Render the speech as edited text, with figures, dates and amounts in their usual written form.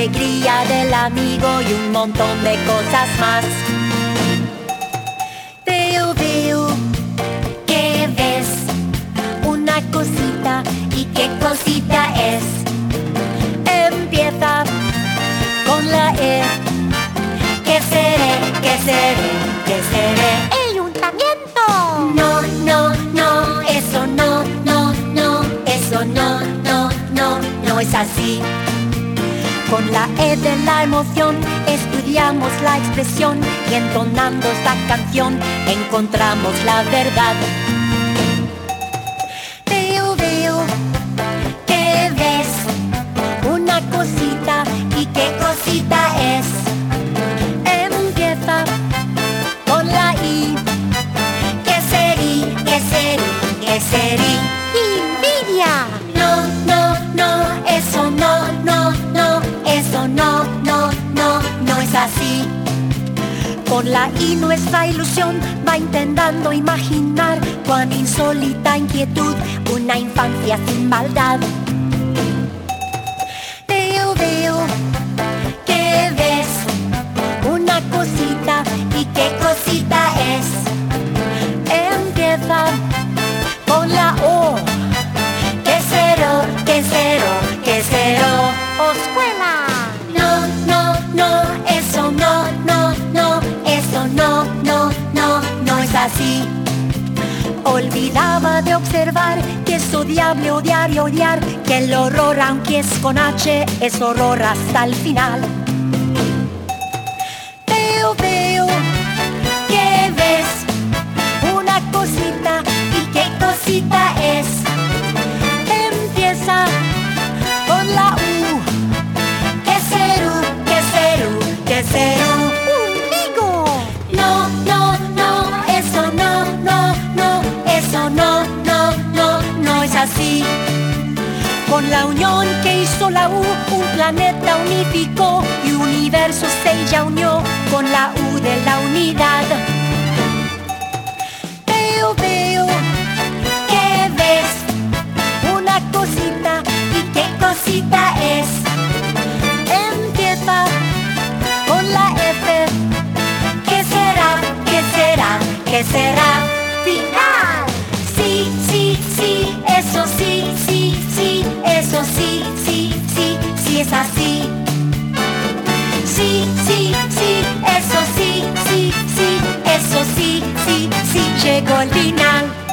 alegría del amigo y un montón de cosas más. Veo que ves una cosita, ¿y qué cosita es? Empieza con la E. ¿Qué seré? ¿Qué seré? ¿Qué seré? ¡El ayuntamiento! No, eso no, eso no es así. Con la E de la emoción estudiamos la expresión y entonando esta canción encontramos la verdad. Veo que ves una cosita, ¿y qué cosita es? Empieza con la I. ¿Qué serí? ¿Qué serí? ¿Qué serí? ¡Envidia! No, eso no es así. Con la I nuestra ilusión va intentando imaginar cuán insólita inquietud una infancia sin maldad. Veo que ves una cosita, ¿y qué cosita es? Empieza con la O. ¿Qué cero? ¿Qué cero? ¿Qué cero? ¡Oscuela! No es así. Olvidaba de observar que es odiable odiar y odiar, que el horror, aunque es con H, es horror hasta el final. Veo que ves una cosita, ¿y qué cosita es? Empieza con la U. ¿Qué cero? ¿Qué cero? ¿Qué cero? No es así. Con la unión que hizo la U, un planeta unificó y universo se ya unió con la U de la unidad. Veo que ves una cosita, ¿y qué cosita es? Empieza con la F. ¿Qué será? ¿Qué será? ¿Qué será? ¡Final! Sí es así. Eso sí, llegó el final.